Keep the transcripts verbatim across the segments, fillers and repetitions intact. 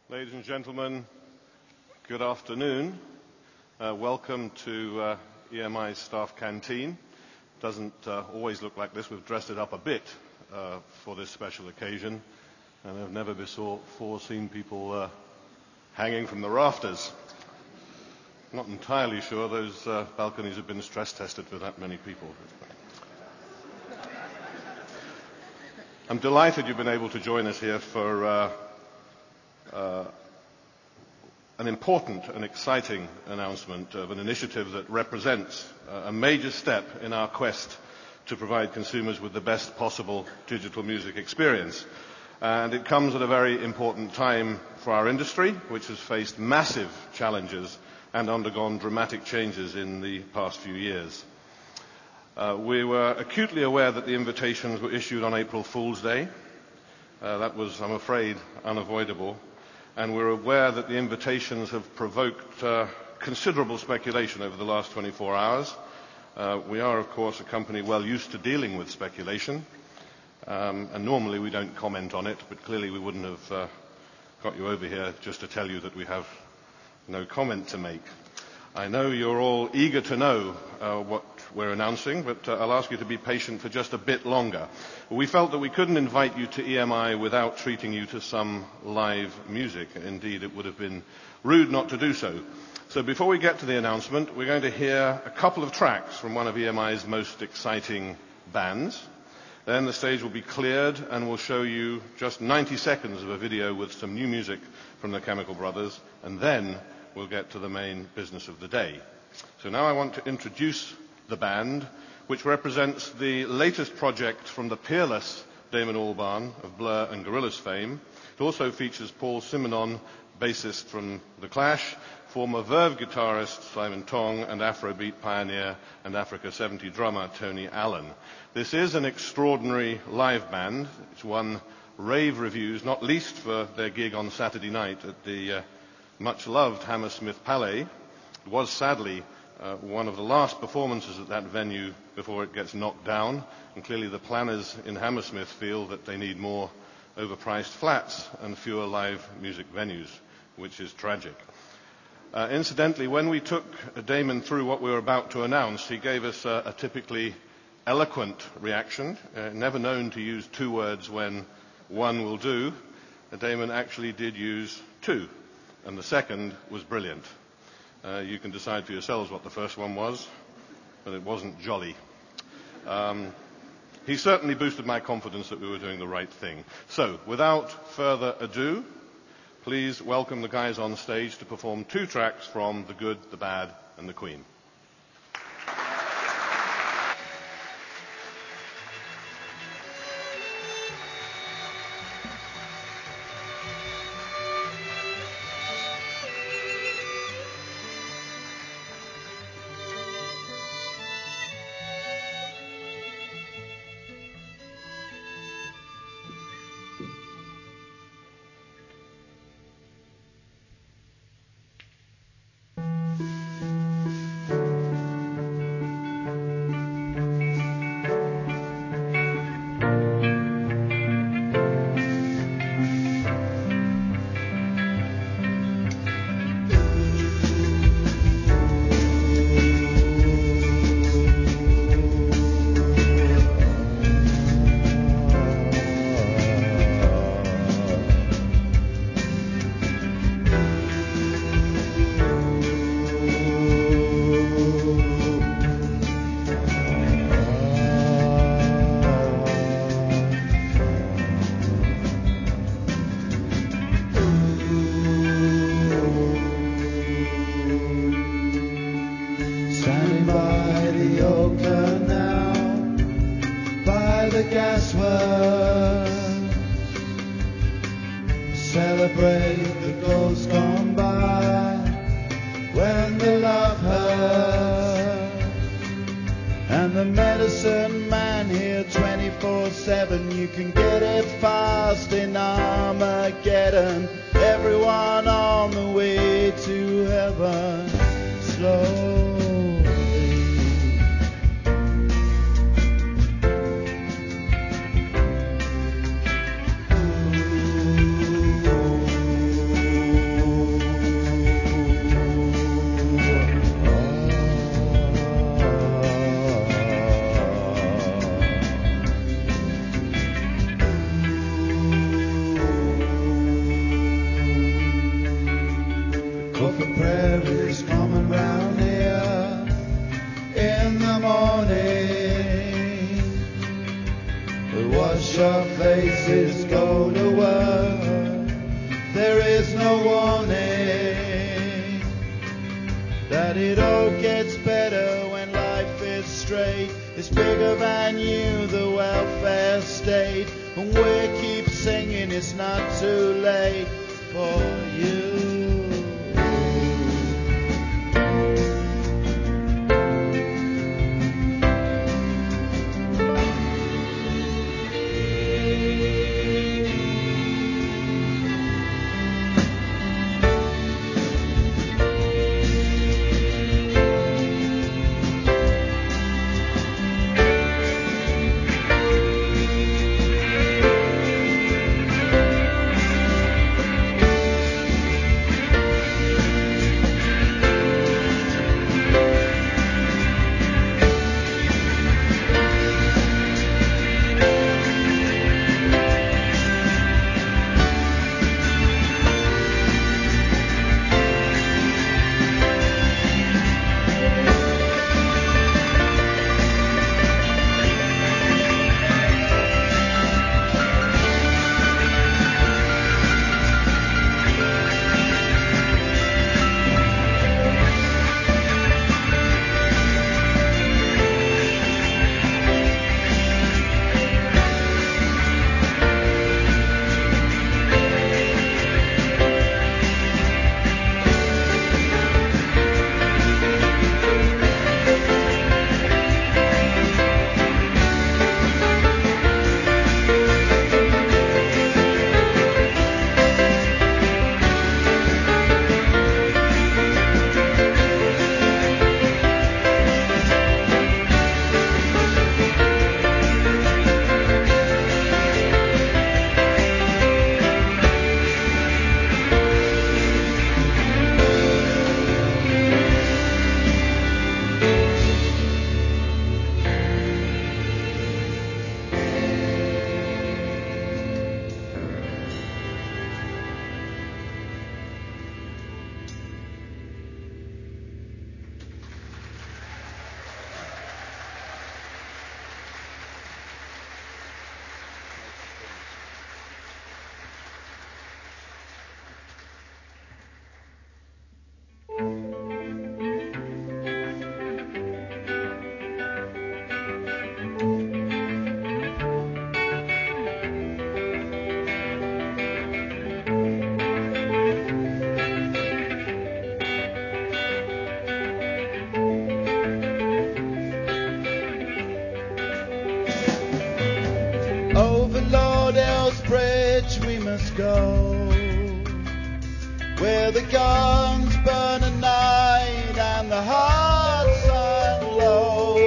Ladies and gentlemen, good afternoon. Uh, welcome to uh, E M I's staff canteen. Doesn't uh, always look like this. We've dressed it up a bit uh, for this special occasion, and I've never before seen people uh, hanging from the rafters. Not entirely sure those uh, balconies have been stress tested for that many people. I'm delighted you've been able to join us here for uh, uh, an important and exciting announcement of an initiative that represents uh, a major step in our quest to provide consumers with the best possible digital music experience. And it comes at a very important time for our industry, which has faced massive challenges and undergone dramatic changes in the past few years. Uh, we were acutely aware that the invitations were issued on April Fool's Day. Uh, that was, I'm afraid, unavoidable. And we're aware that the invitations have provoked uh, considerable speculation over the last twenty-four hours. Uh, we are, of course, a company well used to dealing with speculation. Um, and normally we don't comment on it, but clearly we wouldn't have uh, got you over here just to tell you that we have no comment to make. I know you're all eager to know uh, what we're announcing, but uh, I'll ask you to be patient for just a bit longer. We felt that we couldn't invite you to E M I without treating you to some live music. Indeed, it would have been rude not to do so. So before we get to the announcement, we're going to hear a couple of tracks from one of E M I's most exciting bands. Then the stage will be cleared and we'll show you just ninety seconds of a video with some new music from the Chemical Brothers, and then we'll get to the main business of the day. So now I want to introduce the band, which represents the latest project from the peerless Damon Albarn of Blur and Gorillaz fame. It also features Paul Simonon, bassist from The Clash, former Verve guitarist Simon Tong, and Afrobeat pioneer and Africa seventy drummer Tony Allen. This is an extraordinary live band. It's won rave reviews, not least for their gig on Saturday night at the uh, much-loved Hammersmith Palais. It was sadly uh, one of the last performances at that venue before it gets knocked down, and clearly the planners in Hammersmith feel that they need more overpriced flats and fewer live music venues, which is tragic. Uh, incidentally, when we took Damon through what we were about to announce, he gave us a, a typically eloquent reaction, uh, never known to use two words when one will do. Uh, Damon actually did use two. And the second was brilliant. Uh, you can decide for yourselves what the first one was, but it wasn't jolly. Um, he certainly boosted my confidence that we were doing the right thing. So, without further ado, please welcome the guys on stage to perform two tracks from The Good, the Bad, and the Queen. Oh, for prayer is common round here in the morning. Wash your faces, go to work. There is no warning that it all gets better when life is straight. It's bigger than you, the welfare state. And we keep singing it's not too late for you. Over Lauderdale's Bridge we must go, where the guns burn at night and the hearts are low.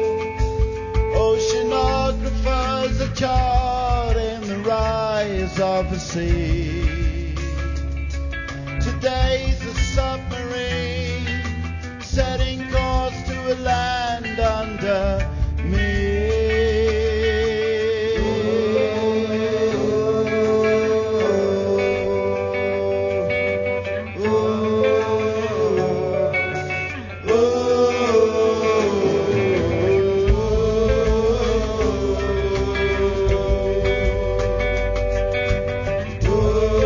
Oceanographers are charting the rise of the sea. Today's a submarine setting course to a land under me. Oh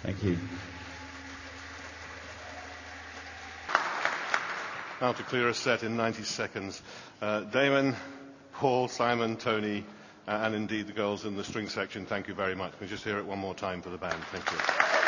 Thank you. Now to clear a set in ninety seconds. Uh, Damon, Paul, Simon, Tony, uh, and indeed the girls in the string section, thank you very much. Can we just hear it one more time for the band? Thank you.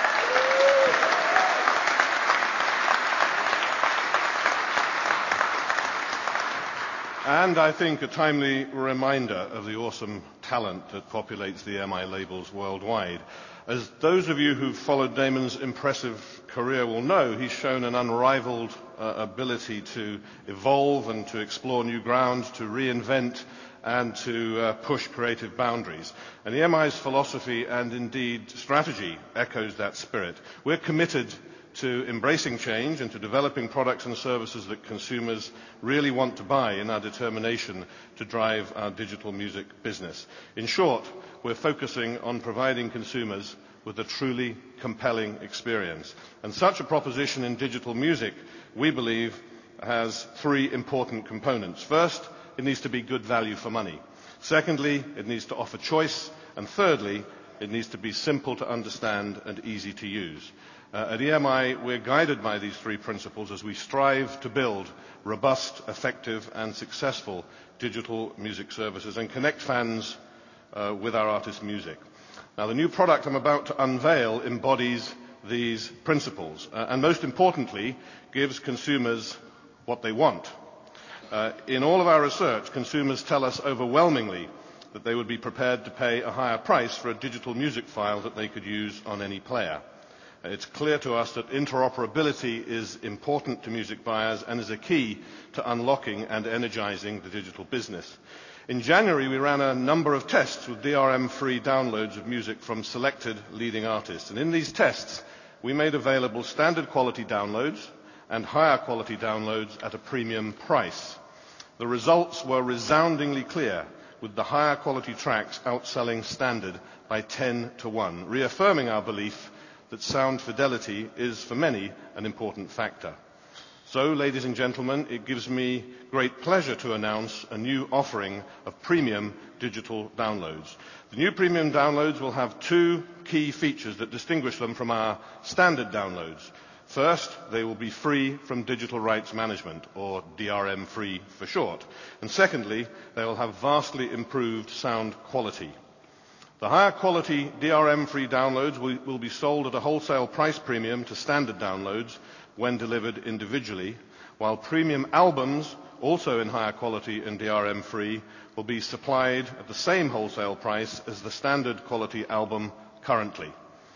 And I think a timely reminder of the awesome talent that populates the E M I labels worldwide. As those of you who've followed Damon's impressive career will know, he's shown an unrivaled uh, ability to evolve and to explore new ground, to reinvent and to uh, push creative boundaries. And E M I's philosophy and indeed strategy echoes that spirit. We're committed to embracing change and to developing products and services that consumers really want to buy in our determination to drive our digital music business. In short, we're focusing on providing consumers with a truly compelling experience. And such a proposition in digital music, we believe, has three important components. First, it needs to be good value for money. Secondly, it needs to offer choice. And thirdly, it needs to be simple to understand and easy to use. Uh, at E M I, we're guided by these three principles as we strive to build robust, effective and successful digital music services and connect fans uh, with our artists' music. Now, the new product I'm about to unveil embodies these principles uh, and most importantly gives consumers what they want. Uh, in all of our research, consumers tell us overwhelmingly that they would be prepared to pay a higher price for a digital music file that they could use on any player. It's clear to us that interoperability is important to music buyers and is a key to unlocking and energizing the digital business. In January, we ran a number of tests with D R M-free downloads of music from selected leading artists. And in these tests, we made available standard quality downloads and higher quality downloads at a premium price. The results were resoundingly clear, with the higher quality tracks outselling standard by ten to one, reaffirming our belief that sound fidelity is, for many, an important factor. So, ladies and gentlemen, it gives me great pleasure to announce a new offering of premium digital downloads. The new premium downloads will have two key features that distinguish them from our standard downloads. First, they will be free from digital rights management, or D R M free for short. And secondly, they will have vastly improved sound quality. The higher quality D R M-free downloads will, will be sold at a wholesale price premium to standard downloads when delivered individually, while premium albums, also in higher quality and D R M-free, will be supplied at the same wholesale price as the standard quality album currently.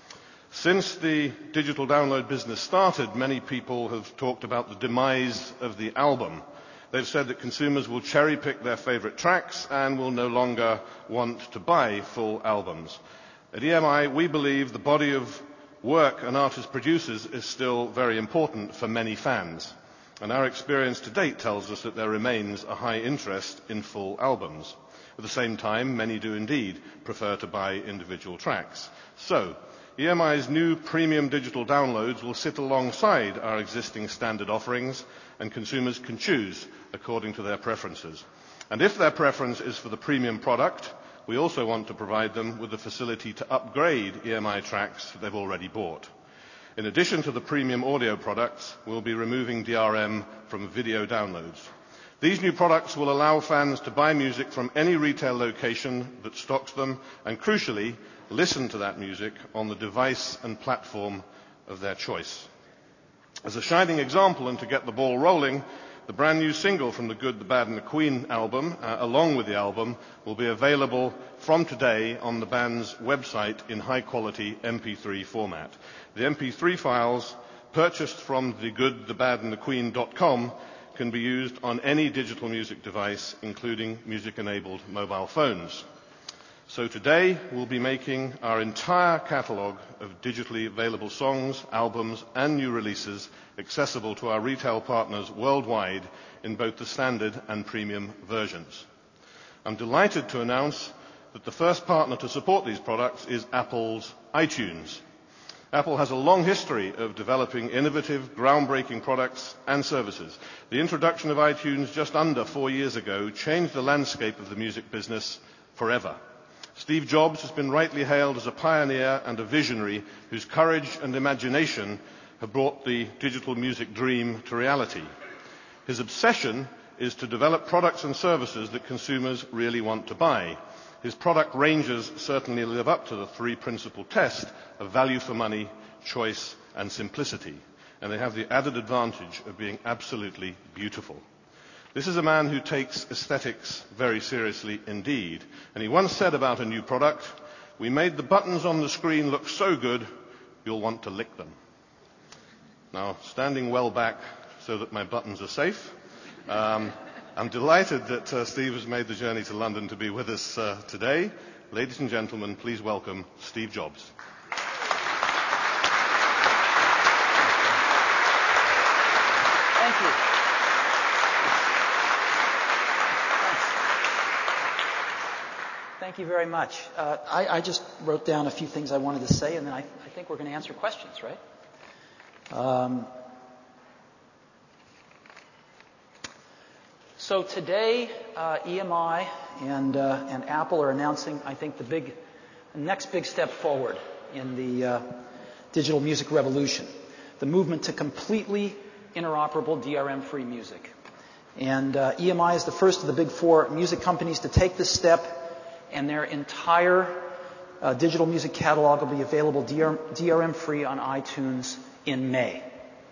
Since the digital download business started, many people have talked about the demise of the album. They've said that consumers will cherry-pick their favorite tracks and will no longer want to buy full albums. At E M I, we believe the body of work an artist produces is still very important for many fans. And our experience to date tells us that there remains a high interest in full albums. At the same time, many do indeed prefer to buy individual tracks. So, E M I's new premium digital downloads will sit alongside our existing standard offerings, and consumers can choose according to their preferences. And if their preference is for the premium product, we also want to provide them with the facility to upgrade E M I tracks they've already bought. In addition to the premium audio products, we'll be removing D R M from video downloads. These new products will allow fans to buy music from any retail location that stocks them, and crucially, listen to that music on the device and platform of their choice. As a shining example, and to get the ball rolling, the brand new single from the Good, the Bad and the Queen album, uh, along with the album, will be available from today on the band's website in high-quality M P three format. The M P three files, purchased from the good the bad and the queen dot com, can be used on any digital music device, including music-enabled mobile phones. So today, we'll be making our entire catalogue of digitally available songs, albums, and new releases accessible to our retail partners worldwide in both the standard and premium versions. I'm delighted to announce that the first partner to support these products is Apple's iTunes. Apple has a long history of developing innovative, groundbreaking products and services. The introduction of iTunes just under four years ago changed the landscape of the music business forever. Steve Jobs has been rightly hailed as a pioneer and a visionary whose courage and imagination have brought the digital music dream to reality. His obsession is to develop products and services that consumers really want to buy. His product ranges certainly live up to the three principal tests of value for money, choice, and simplicity, and they have the added advantage of being absolutely beautiful. This is a man who takes aesthetics very seriously indeed, and he once said about a new product, "We made the buttons on the screen look so good, you'll want to lick them." Now, standing well back so that my buttons are safe, um, I'm delighted that uh, Steve has made the journey to London to be with us uh, today. Ladies and gentlemen, please welcome Steve Jobs. Thank you. Thank you very much. Uh, I, I just wrote down a few things I wanted to say, and then I, I think we're going to answer questions, right? Um, so today, uh, E M I and uh, and Apple are announcing, I think, the big the next big step forward in the uh, digital music revolution, the movement to completely interoperable D R M-free music. And uh, E M I is the first of the big four music companies to take this step, and their entire uh, digital music catalog will be available D R M-free on iTunes in May.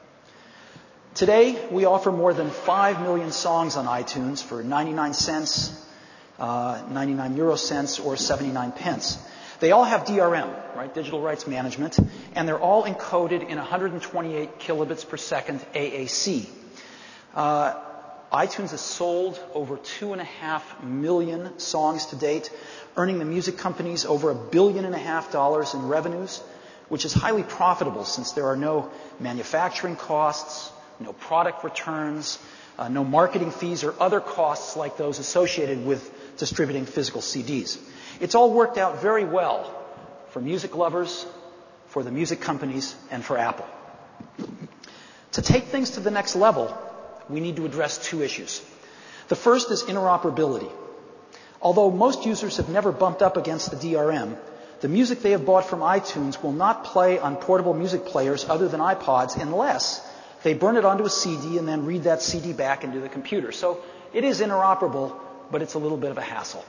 Today, we offer more than five million songs on iTunes for ninety-nine cents, uh, ninety-nine euro cents, or seventy-nine pence. They all have D R M, right, digital rights management, and they're all encoded in one hundred twenty-eight kilobits per second A A C. Uh, iTunes has sold over two and a half million songs to date, earning the music companies over a billion and a half dollars in revenues, which is highly profitable since there are no manufacturing costs, no product returns, uh, no marketing fees or other costs like those associated with distributing physical C Ds. It's all worked out very well for music lovers, for the music companies, and for Apple. To take things to the next level, we need to address two issues. The first is interoperability. Although most users have never bumped up against the D R M, the music they have bought from iTunes will not play on portable music players other than iPods unless they burn it onto a C D and then read that C D back into the computer. So it is interoperable, but it's a little bit of a hassle.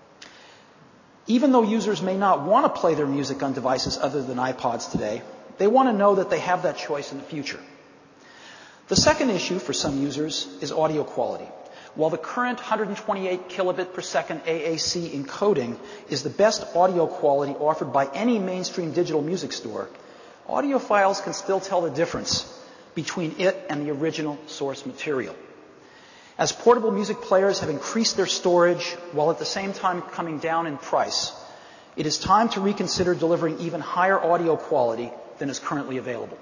Even though users may not want to play their music on devices other than iPods today, they want to know that they have that choice in the future. The second issue for some users is audio quality. While the current one hundred twenty-eight kilobit per second A A C encoding is the best audio quality offered by any mainstream digital music store, audiophiles can still tell the difference between it and the original source material. As portable music players have increased their storage while at the same time coming down in price, it is time to reconsider delivering even higher audio quality than is currently available.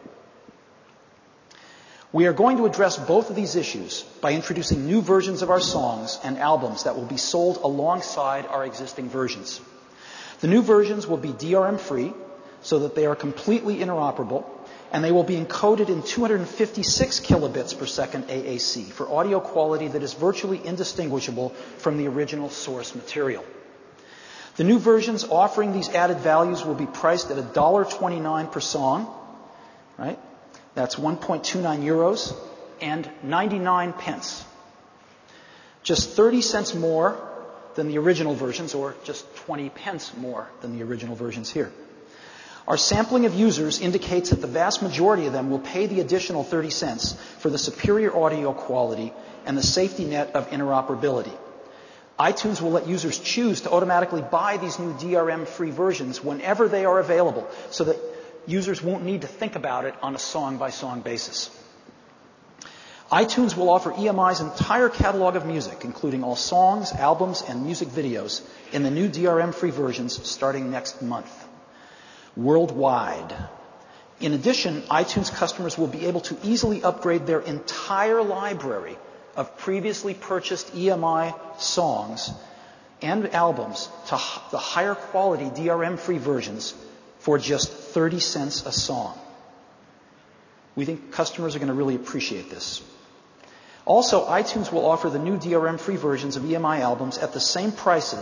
We are going to address both of these issues by introducing new versions of our songs and albums that will be sold alongside our existing versions. The new versions will be D R M-free so that they are completely interoperable, and they will be encoded in two hundred fifty-six kilobits per second A A C for audio quality that is virtually indistinguishable from the original source material. The new versions offering these added values will be priced at one dollar twenty-nine per song, right? That's one point two nine euros and ninety-nine pence. Just thirty cents more than the original versions, or just twenty pence more than the original versions here. Our sampling of users indicates that the vast majority of them will pay the additional thirty cents for the superior audio quality and the safety net of interoperability. iTunes will let users choose to automatically buy these new D R M-free versions whenever they are available, so that users won't need to think about it on a song-by-song basis. iTunes will offer E M I's entire catalog of music, including all songs, albums, and music videos, in the new D R M-free versions starting next month. Worldwide. In addition, iTunes customers will be able to easily upgrade their entire library of previously purchased E M I songs and albums to the higher quality D R M-free versions for just thirty cents a song. We think customers are going to really appreciate this. Also, iTunes will offer the new D R M-free versions of E M I albums at the same prices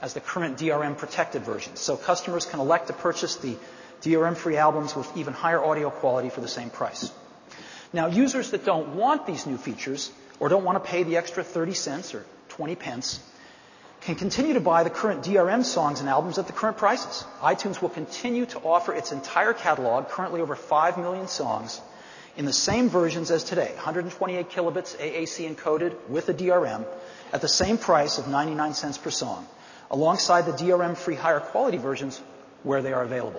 as the current D R M protected versions. So customers can elect to purchase the D R M-free albums with even higher audio quality for the same price. Now, users that don't want these new features or don't want to pay the extra thirty cents or twenty pence can continue to buy the current D R M songs and albums at the current prices. iTunes will continue to offer its entire catalog, currently over five million songs, in the same versions as today, one hundred twenty-eight kilobits A A C encoded with the D R M at the same price of ninety-nine cents per song, alongside the D R M-free higher quality versions where they are available.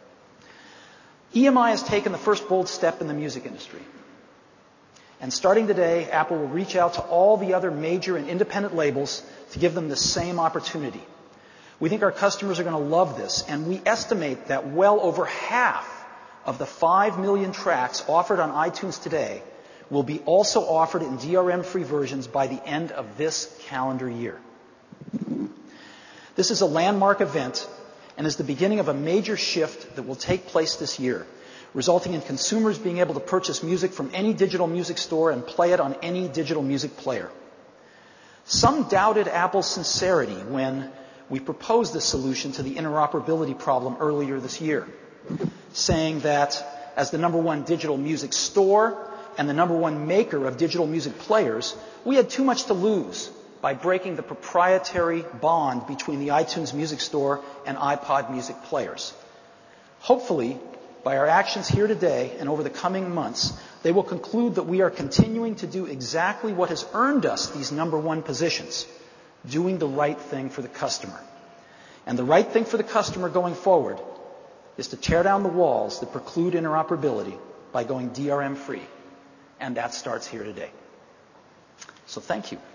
E M I has taken the first bold step in the music industry. And starting today, Apple will reach out to all the other major and independent labels to give them the same opportunity. We think our customers are going to love this, and we estimate that well over half of the five million tracks offered on iTunes today will be also offered in D R M-free versions by the end of this calendar year. This is a landmark event and is the beginning of a major shift that will take place this year, resulting in consumers being able to purchase music from any digital music store and play it on any digital music player. Some doubted Apple's sincerity when we proposed this solution to the interoperability problem earlier this year, saying that as the number one digital music store and the number one maker of digital music players, we had too much to lose by breaking the proprietary bond between the iTunes Music Store and iPod music players. Hopefully, by our actions here today and over the coming months, they will conclude that we are continuing to do exactly what has earned us these number one positions, doing the right thing for the customer. And the right thing for the customer going forward is to tear down the walls that preclude interoperability by going D R M free. And that starts here today. So thank you.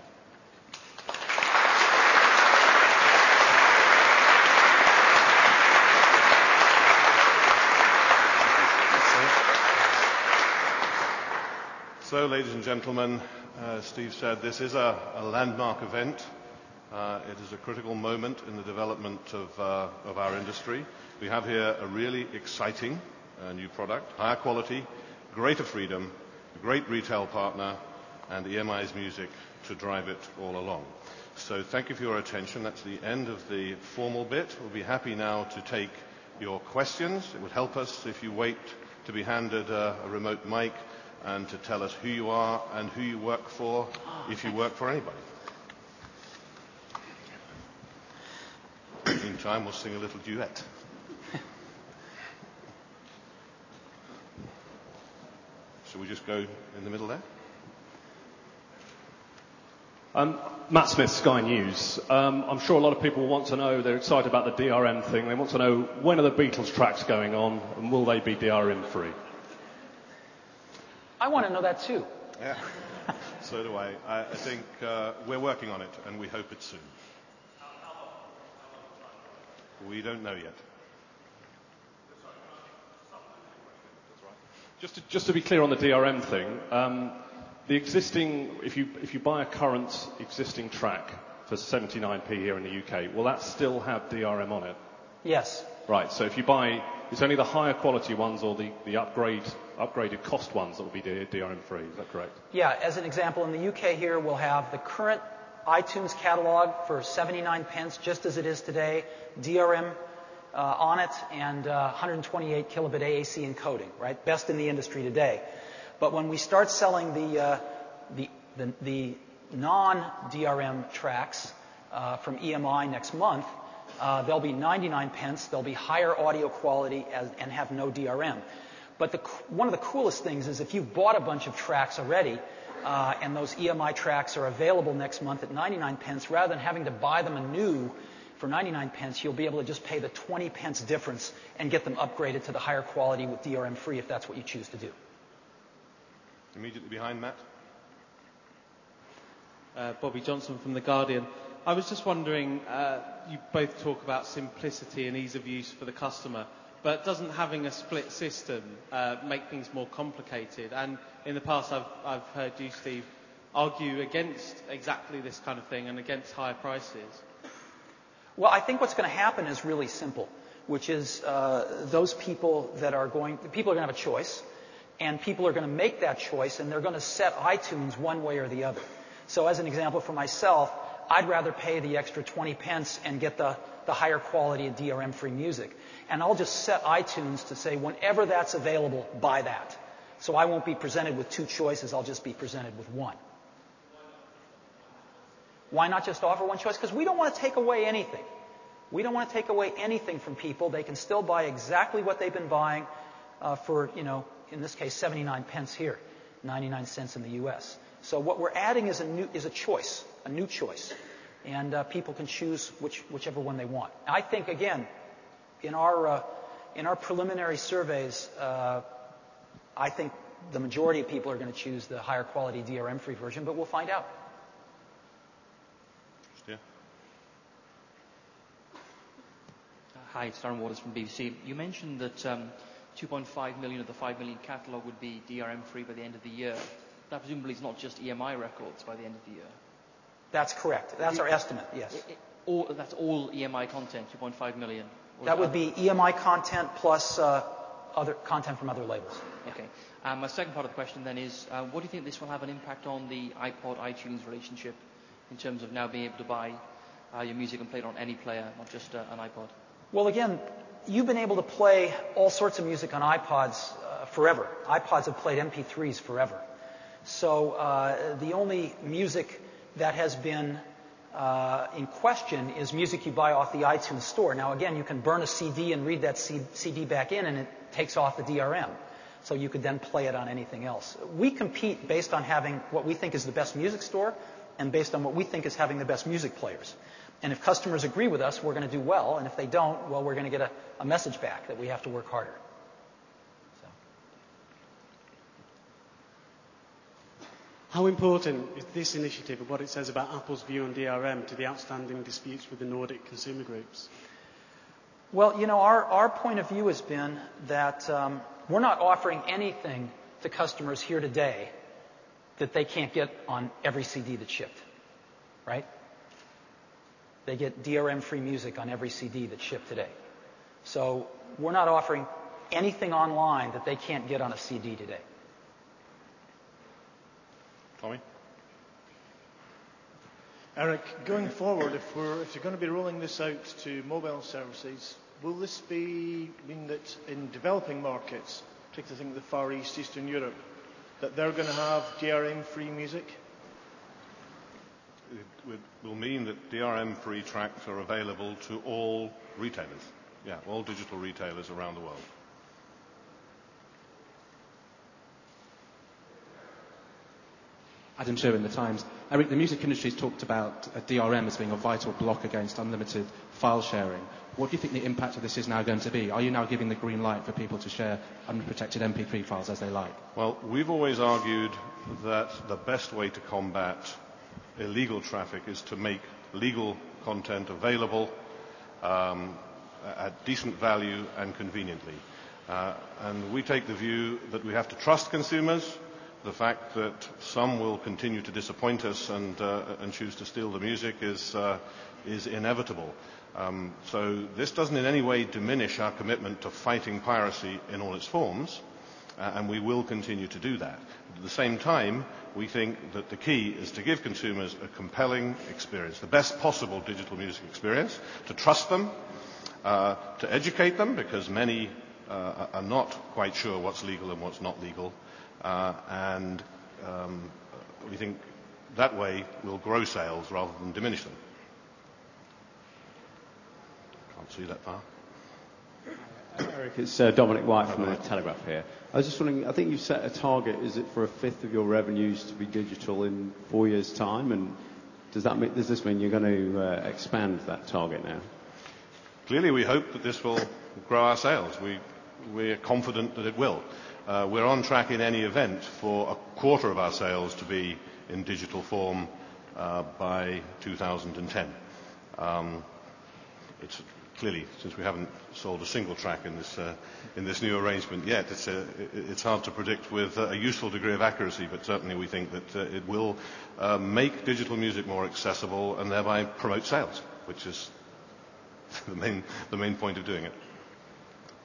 So, ladies and gentlemen, uh, Steve said this is a, a landmark event. Uh, it is a critical moment in the development of, uh, of our industry. We have here a really exciting uh, new product, higher quality, greater freedom, a great retail partner, and E M I's music to drive it all along. So thank you for your attention. That's the end of the formal bit. We'll be happy now to take your questions. It would help us if you wait to be handed uh, a remote mic and to tell us who you are and who you work for, if you work for anybody. In the meantime, we'll sing a little duet. Shall we just go in the middle there? Um, Matt Smith, Sky News. Um, I'm sure a lot of people want to know, they're excited about the D R M thing. They want to know, when are the Beatles tracks going on and will they be D R M free? I want to know that too. Yeah, so do I. I, I think uh, we're working on it, and we hope it's soon. We don't know yet. Just to, just to be clear on the D R M thing, um, the existing, if you if you buy a current existing track for seventy-nine p here in the U K, will that still have D R M on it? Yes. Right. So if you buy, it's only the higher quality ones or the, the upgrade upgraded cost ones that will be D R M free. Is that correct? Yeah. As an example, in the U K here, we'll have the current iTunes catalog for seventy-nine pence, just as it is today, D R M uh, on it, and uh, one hundred twenty-eight kilobit A A C encoding. Right, best in the industry today. But when we start selling the uh, the, the, the non-D R M tracks uh, from E M I next month, uh, they'll be ninety-nine pence. They'll be higher audio quality as, and have no D R M. But the, one of the coolest things is if you've bought a bunch of tracks already, uh, and those E M I tracks are available next month at ninety-nine pence, rather than having to buy them anew for ninety-nine pence, you'll be able to just pay the twenty pence difference and get them upgraded to the higher quality with D R M free if that's what you choose to do. Immediately behind Matt. Uh, Bobby Johnson from The Guardian. I was just wondering, uh, you both talk about simplicity and ease of use for the customer, but doesn't having a split system uh, make things more complicated? And in the past I've, I've heard you, Steve, argue against exactly this kind of thing and against higher prices. Well, I think what's going to happen is really simple, which is uh, those people that are going, people are going to have a choice, and people are going to make that choice, and they're going to set iTunes one way or the other. So as an example for myself, I'd rather pay the extra twenty pence and get the, the higher quality of D R M-free music. And I'll just set iTunes to say whenever that's available, buy that. So I won't be presented with two choices. I'll just be presented with one. Why not just offer one choice? Because we don't want to take away anything. We don't want to take away anything from people. They can still buy exactly what they've been buying uh, for, you know, in this case, seventy-nine pence here, ninety-nine cents in the U S. So what we're adding is a new is a choice, a new choice, and uh, people can choose which whichever one they want. I think again, in our uh, in our preliminary surveys, uh, I think the majority of people are going to choose the higher quality D R M-free version, but we'll find out. Yeah. Hi, it's Darren Waters from B B C. You mentioned that um, two point five million of the five million catalogue would be D R M-free by the end of the year. That presumably is not just E M I records by the end of the year. That's correct. That's our estimate, yes. It, it, all, that's all E M I content, two point five million? Or That would be E M I content plus uh, other content from other labels. Okay. Um, my second part of the question then is, uh, what do you think this will have an impact on the iPod iTunes relationship in terms of now being able to buy uh, your music and play it on any player, not just uh, an iPod? Well, again, you've been able to play all sorts of music on iPods uh, forever. iPods have played M P threes forever. So uh, the only music that has been uh, in question is music you buy off the iTunes store. Now, again, you can burn a C D and read that C D back in, and it takes off the D R M. So you could then play it on anything else. We compete based on having what we think is the best music store and based on what we think is having the best music players. And if customers agree with us, we're going to do well. And if they don't, well, we're going to get a, a message back that we have to work harder. So. How important is this initiative and what it says about Apple's view on D R M to the outstanding disputes with the Nordic consumer groups? Well, you know, our, our point of view has been that um, we're not offering anything to customers here today that they can't get on every C D that's shipped, right? They get D R M-free music on every C D that's shipped today. So we're not offering anything online that they can't get on a C D today. Tommy? Eric, going forward, if we're if you're going to be rolling this out to mobile services, will this be mean that in developing markets, particularly think the Far East, Eastern Europe, that they're going to have D R M-free music? It will mean that D R M-free tracks are available to all retailers. Yeah, all digital retailers around the world. Adam Sherwin, The Times. Eric, the music industry has talked about uh, D R M as being a vital block against unlimited file sharing. What do you think the impact of this is now going to be? Are you now giving the green light for people to share unprotected M P three files as they like? Well, we've always argued that the best way to combat illegal traffic is to make legal content available um, at decent value and conveniently. Uh, and we take the view that we have to trust consumers. The fact that some will continue to disappoint us and, uh, and choose to steal the music is, uh, is inevitable. Um, so this doesn't in any way diminish our commitment to fighting piracy in all its forms, uh, and we will continue to do that. At the same time, we think that the key is to give consumers a compelling experience, the best possible digital music experience, to trust them, uh, to educate them, because many uh, are not quite sure what's legal and what's not legal. Uh, and um, we think that way we'll grow sales rather than diminish them. Can't see that far. Eric, it's uh, Dominic White from the Telegraph here. I was just wondering, I think you've set a target, is it for a fifth of your revenues to be digital in four years' time? And does that mean, does this mean you're going to uh, expand that target now? Clearly we hope that this will grow our sales. We, we're confident that it will. Uh, we're on track in any event for a quarter of our sales to be in digital form uh, by two thousand ten. Um, it's clearly, since we haven't sold a single track in this uh, in this new arrangement yet, it's, uh, it's hard to predict with a useful degree of accuracy, but certainly we think that uh, it will uh, make digital music more accessible and thereby promote sales, which is the main, the main point of doing it.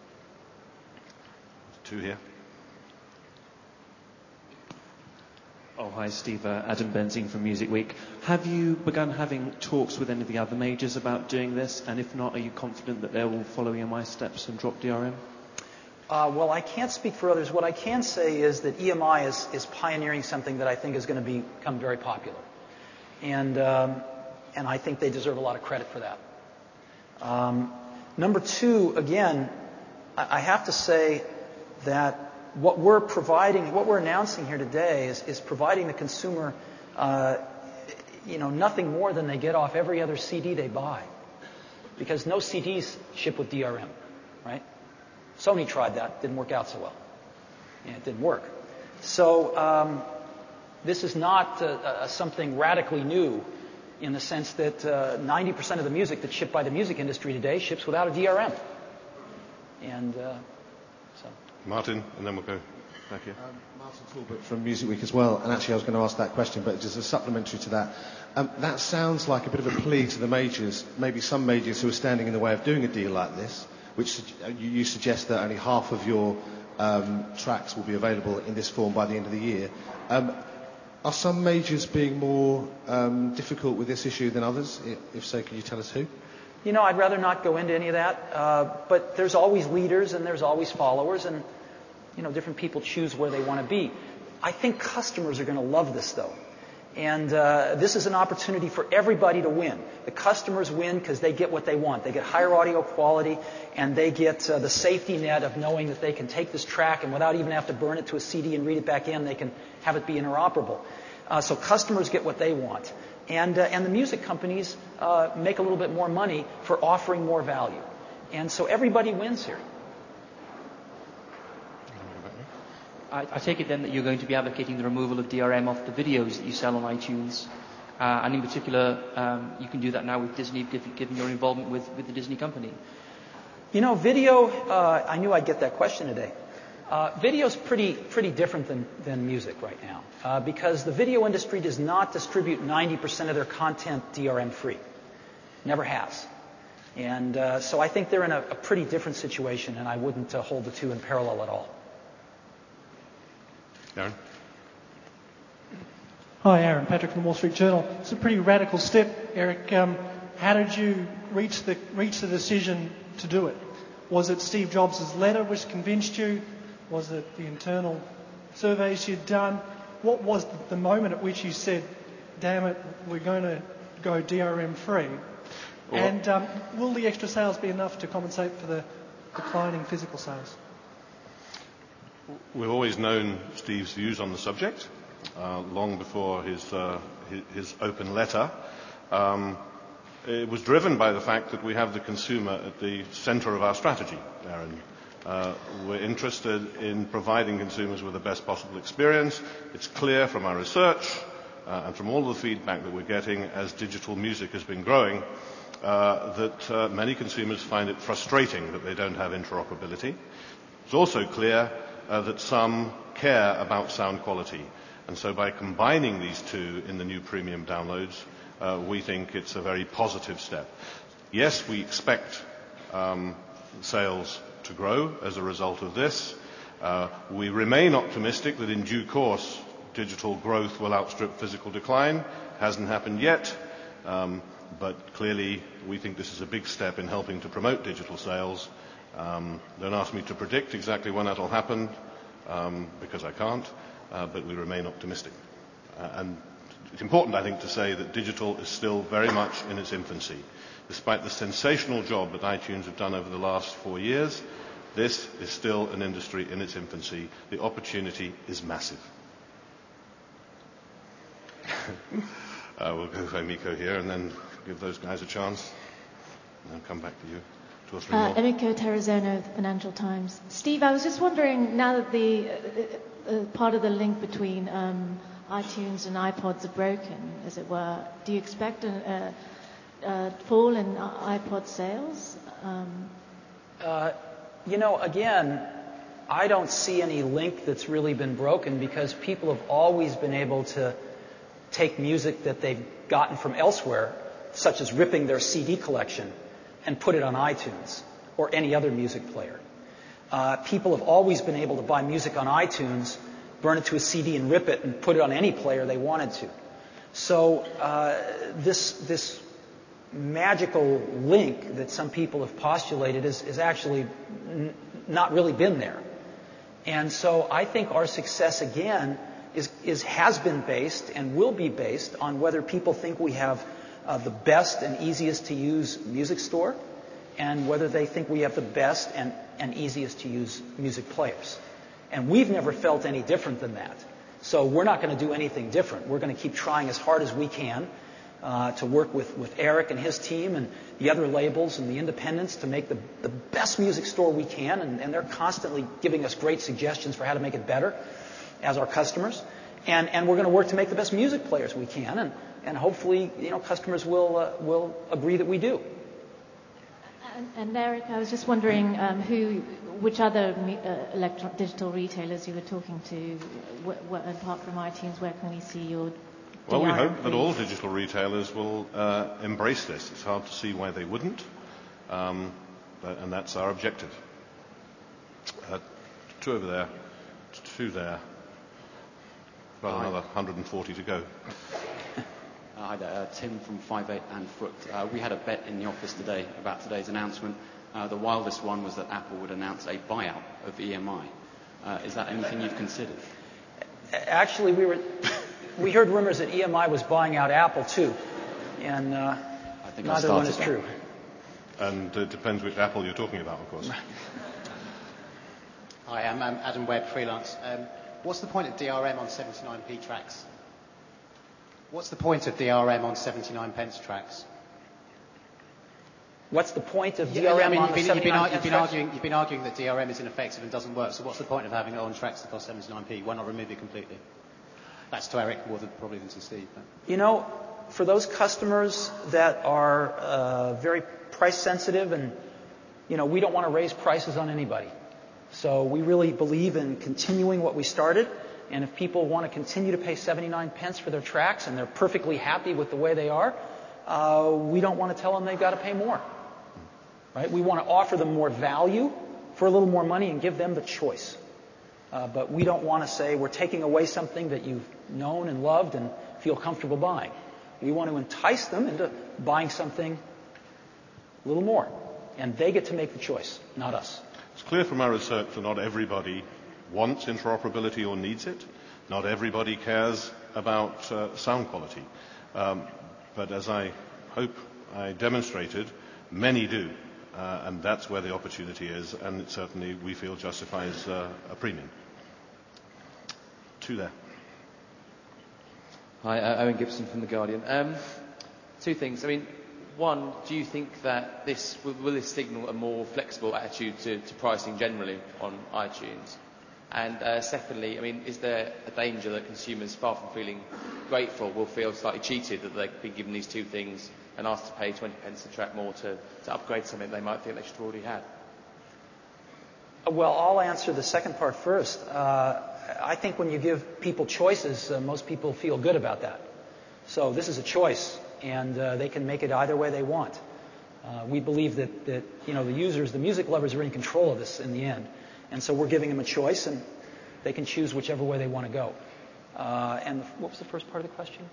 Two here. Oh, hi, Steve. Uh, Adam Benzine from Music Week. Have you begun having talks with any of the other majors about doing this? And if not, are you confident that they will follow E M I steps and drop D R M? Uh, well, I can't speak for others. What I can say is that E M I is, is pioneering something that I think is going to be, become very popular. And, um, and I think they deserve a lot of credit for that. Um, number two, again, I, I have to say that what we're providing, what we're announcing here today is, is providing the consumer, uh, you know, nothing more than they get off every other C D they buy. Because no C Ds ship with D R M, right? Sony tried that, didn't work out so well. Yeah, it didn't work. So um, this is not uh, uh, something radically new in the sense that uh, ninety percent of the music that's shipped by the music industry today ships without a D R M. And uh, so. Martin, and then we'll go back here. Um, Martin Talbot from Music Week as well, and actually I was going to ask that question, but just a supplementary to that. Um, that sounds like a bit of a plea to the majors, maybe some majors who are standing in the way of doing a deal like this, which you, you suggest that only half of your um, tracks will be available in this form by the end of the year. Um, are some majors being more um, difficult with this issue than others? If so, can you tell us who? You know, I'd rather not go into any of that, uh, but there's always leaders and there's always followers, and, you know, different people choose where they want to be. I think customers are going to love this, though. And uh, this is an opportunity for everybody to win. The customers win because they get what they want. They get higher audio quality, and they get uh, the safety net of knowing that they can take this track and without even have to burn it to a C D and read it back in, they can have it be interoperable. Uh, so customers get what they want. And, uh, and the music companies uh, make a little bit more money for offering more value. And so everybody wins here. I, I take it then that you're going to be advocating the removal of D R M off the videos that you sell on iTunes. Uh, and in particular, um, you can do that now with Disney, given your involvement with, with the Disney company. You know, video, uh, I knew I'd get that question today. Uh, video's pretty, pretty different than, than music right now. Uh, because the video industry does not distribute ninety percent of their content D R M free. Never has. And uh, so I think they're in a, a pretty different situation, and I wouldn't uh, hold the two in parallel at all. Aaron? Hi, Aaron Patrick from the Wall Street Journal. It's a pretty radical step, Eric. Um, how did you reach the, reach the decision to do it? Was it Steve Jobs' letter which convinced you? Was it the internal surveys you'd done? What was the moment at which you said, damn it, we're going to go D R M free? Well, and um, will the extra sales be enough to compensate for the declining physical sales? We've always known Steve's views on the subject, uh, long before his, uh, his, his open letter. Um, it was driven by the fact that we have the consumer at the center of our strategy, Aaron. Uh, we're interested in providing consumers with the best possible experience. It's clear from our research uh, and from all the feedback that we're getting as digital music has been growing uh, that uh, many consumers find it frustrating that they don't have interoperability. It's also clear uh, that some care about sound quality. And so by combining these two in the new premium downloads, uh, we think it's a very positive step. Yes, we expect um, sales to grow as a result of this. Uh, we remain optimistic that in due course digital growth will outstrip physical decline. Hasn't happened yet, um, but clearly we think this is a big step in helping to promote digital sales. Um, don't ask me to predict exactly when that'll happen, um, because I can't, uh, but we remain optimistic. Uh, and it's important, I think, to say that digital is still very much in its infancy. Despite the sensational job that iTunes have done over the last four years, this is still an industry in its infancy. The opportunity is massive. uh, we'll go for Emiko here and then give those guys a chance. And then come back to you. Two or three uh, more. Emiko Terrazono of the Financial Times. Steve, I was just wondering, now that the uh, uh, part of the link between um, iTunes and iPods are broken, as it were, do you expect a... a Uh, fall in iPod sales? Um, uh, you know, again, I don't see any link that's really been broken because people have always been able to take music that they've gotten from elsewhere, such as ripping their C D collection, and put it on iTunes or any other music player. Uh, people have always been able to buy music on iTunes burn it to a C D and rip it and put it on any player they wanted to. So uh, this this magical link that some people have postulated is, is actually n- not really been there. And so I think our success again is, is has been based and will be based on whether people think we have uh, the best and easiest to use music store, and whether they think we have the best and, and easiest to use music players. And we've never felt any different than that. So we're not going to do anything different. We're going to keep trying as hard as we can uh, to work with, with Eric and his team and the other labels and the independents to make the, the best music store we can. And, and they're constantly giving us great suggestions for how to make it better as our customers. And, and we're going to work to make the best music players we can. And, and hopefully, you know, customers will, uh, will agree that we do. And, and Eric, I was just wondering um, who, which other uh, electro- digital retailers you were talking to, wh- wh- apart from iTunes, where can we see your Well, D R M, we hope that please? all digital retailers will uh, embrace this. It's hard to see why they wouldn't, um, but, and that's our objective. Uh, two over there, two there, about Hi. another one hundred forty to go. Uh, hi there, uh, Tim from Five Eight and Fruct. Uh, we had a bet in the office today about today's announcement. Uh, the wildest one was that Apple would announce a buyout of E M I. Uh, is that anything you've considered? Actually, we were we heard rumors that E M I was buying out Apple too, and uh, I think I neither one started is that. true. And it depends which Apple you're talking about, of course. Hi, I'm, I'm Adam Webb, freelance. Um, what's the point of D R M on seventy-nine p tracks? What's the point of D R M on seventy-nine pence tracks? What's the point of Yeah, D R M yeah, I mean, on you've the been, you've, been, seventy-nine ar- you've, pence been tracks? arguing, you've been arguing that D R M is ineffective and doesn't work, so what's the point of having it on tracks that cost seventy-nine p? Why not remove it completely? That's to Eric more than probably than to Steve. But. You know, for those customers that are uh, very price sensitive, and you know, we don't want to raise prices on anybody. So we really believe in continuing what we started. And if people want to continue to pay seventy-nine pence for their tracks and they're perfectly happy with the way they are, uh, we don't want to tell them they've got to pay more. Right? We want to offer them more value for a little more money and give them the choice. Uh, but we don't want to say we're taking away something that you've known and loved and feel comfortable buying. We want to entice them into buying something a little more. And they get to make the choice, not us. It's clear from our research that not everybody wants interoperability or needs it. Not everybody cares about uh, sound quality. Um, but as I hope I demonstrated, many do. Uh, and that's where the opportunity is, and it certainly, we feel, justifies uh, a premium. Two there. Hi, uh, Owen Gibson from The Guardian. Um, two things. I mean, one, do you think that this will, will this signal a more flexible attitude to, to pricing generally on iTunes? And uh, secondly, I mean, is there a danger that consumers, far from feeling grateful, will feel slightly cheated that they've been given these two things and asked to pay twenty pence a track more to, to upgrade something they might think they should have already had? Well, I'll answer the second part first. Uh, I think when you give people choices, uh, most people feel good about that. So this is a choice, and uh, they can make it either way they want. Uh, we believe that, that, you know, the users, the music lovers are in control of this in the end. And so we're giving them a choice, and they can choose whichever way they want to go. Uh, and the, what was the first part of the question?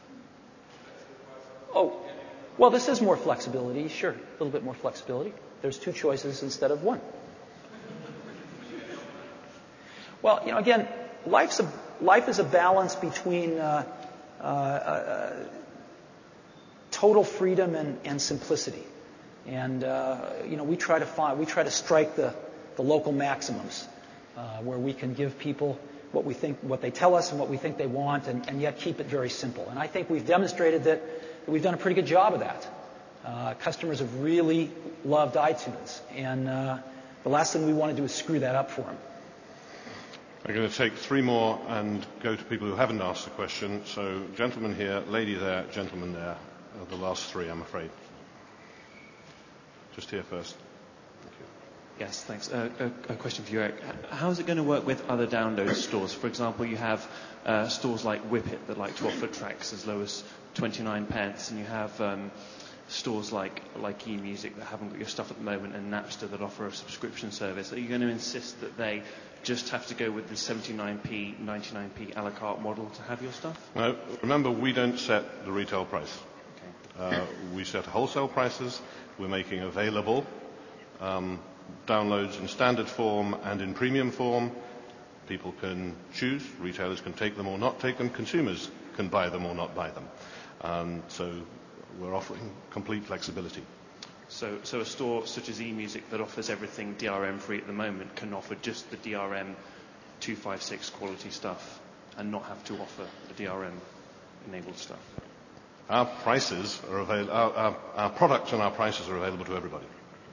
Oh, well, this is more flexibility, sure, a little bit more flexibility. There's two choices instead of one. Well, you know, again, life's a, life is a balance between uh, uh, uh, total freedom and, and simplicity. And, uh, you know, we try to find, we try to strike the, the local maximums uh, where we can give people what we think, what they tell us and what we think they want, and, and yet keep it very simple. And I think we've demonstrated that, that we've done a pretty good job of that. Uh, customers have really loved iTunes, and uh, the last thing we want to do is screw that up for them. I'm going to take three more and go to people who haven't asked a question. So, gentleman here, lady there, gentleman there. Uh, the last three, I'm afraid. Just here first. Yes, thanks. Uh, a, a question for you, Eric. How is it going to work with other download stores? For example, you have uh, stores like Whippet that like to offer tracks as low as twenty-nine pence, and you have um, stores like like eMusic that haven't got your stuff at the moment, and Napster that offer a subscription service? Are you going to insist that they just have to go with the seventy-nine p, ninety-nine p a la carte model to have your stuff? No, remember, we don't set the retail price. Okay. Uh, we set wholesale prices. We're making available um, downloads in standard form and in premium form. People can choose. Retailers can take them or not take them. Consumers can buy them or not buy them. Um, so we're offering complete flexibility. So, so a store such as eMusic that offers everything D R M free at the moment can offer just the D R M two fifty-six quality stuff and not have to offer the D R M enabled stuff. Our prices are available. Our, our, our products and our prices are available to everybody.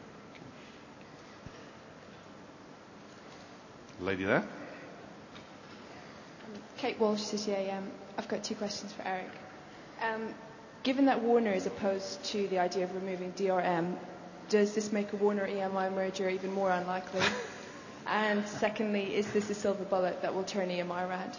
Lady there. Kate Walsh, City A M. I've got two questions for Eric. Um, given that Warner is opposed to the idea of removing D R M, does this make a Warner E M I merger even more unlikely? And secondly, is this a silver bullet that will turn E M I around?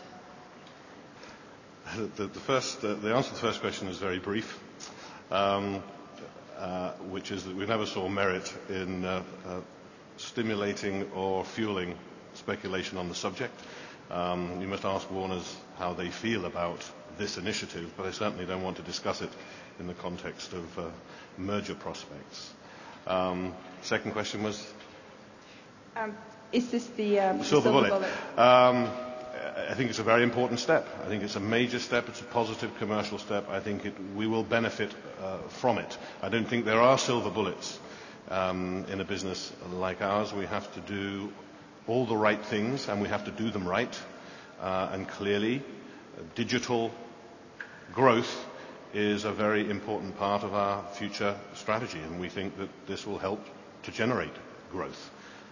The, the, first, uh, the answer to the first question is very brief, um, uh, which is that we never saw merit in uh, uh, stimulating or fueling speculation on the subject. Um, you must ask Warners how they feel about this initiative, but I certainly don't want to discuss it in the context of uh, merger prospects. Um, second question was? Um, is this the um, silver, silver bullet? bullet? Um, I think it's a very important step. I think it's a major step. It's a positive commercial step. I think it, we will benefit uh, from it. I don't think there are silver bullets um, in a business like ours. We have to do all the right things, and we have to do them right. Uh, and clearly, uh, digital growth is a very important part of our future strategy, and we think that this will help to generate growth.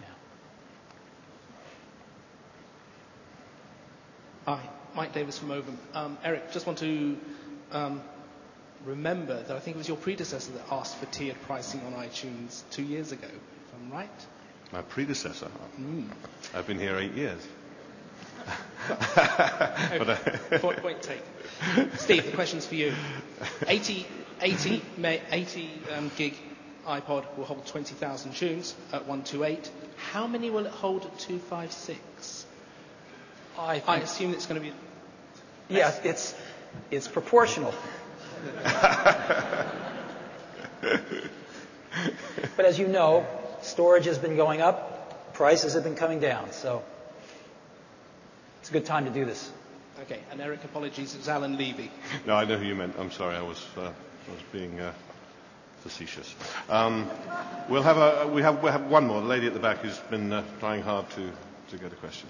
Hi, Mike Davis from Ovum. Um, Eric, just want to um, remember that I think it was your predecessor that asked for tiered pricing on iTunes two years ago, if I'm right. My predecessor? Mm. I've been here eight years. Okay. But, uh, point, point taken. Steve, the question's for you. eighty, eighty, eighty um, gig iPod will hold twenty thousand tunes at one twenty-eight. How many will it hold at two fifty-six? I, think, I assume it's going to be... Yeah, it's, it's proportional. But as you know, storage has been going up, prices have been coming down, so it's a good time to do this. Okay, and Eric, apologies, it's Alan Levy. No, I know who you meant. I'm sorry, I was, uh, I was being uh, facetious. Um, we'll have a, we have, we'll have one more, the lady at the back who's been uh, trying hard to, to get a question.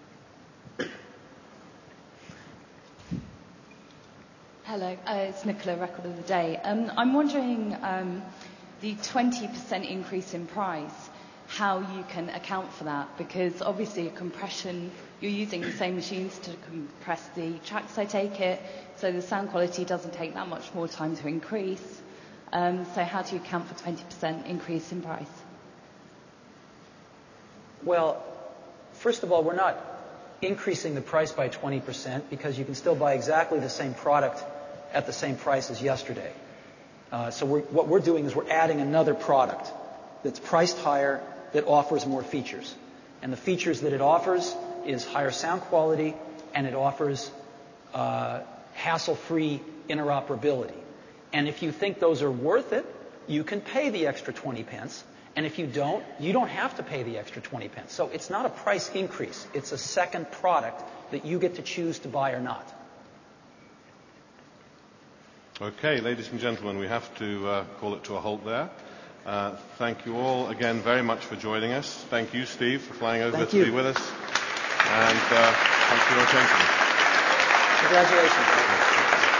Hello, uh, it's Nicola, Record of the Day. Um, I'm wondering um, the twenty percent increase in price, how you can account for that, because obviously a compression, you're using the same machines to compress the tracks, I take it, so the sound quality doesn't take that much more time to increase. Um, so how do you account for twenty percent increase in price? Well, first of all, we're not increasing the price by twenty percent because you can still buy exactly the same product at the same price as yesterday. Uh, so we're, what we're doing is we're adding another product that's priced higher, that offers more features. And the features that it offers is higher sound quality, and it offers uh, hassle-free interoperability. And if you think those are worth it, you can pay the extra twenty pence. And if you don't, you don't have to pay the extra twenty pence. So it's not a price increase. It's a second product that you get to choose to buy or not. Okay, ladies and gentlemen, we have to uh, call it to a halt there. Uh, thank you all again very much for joining us. Thank you, Steve, for flying over Thank to you. be with us. And uh, thanks for your attention. Congratulations.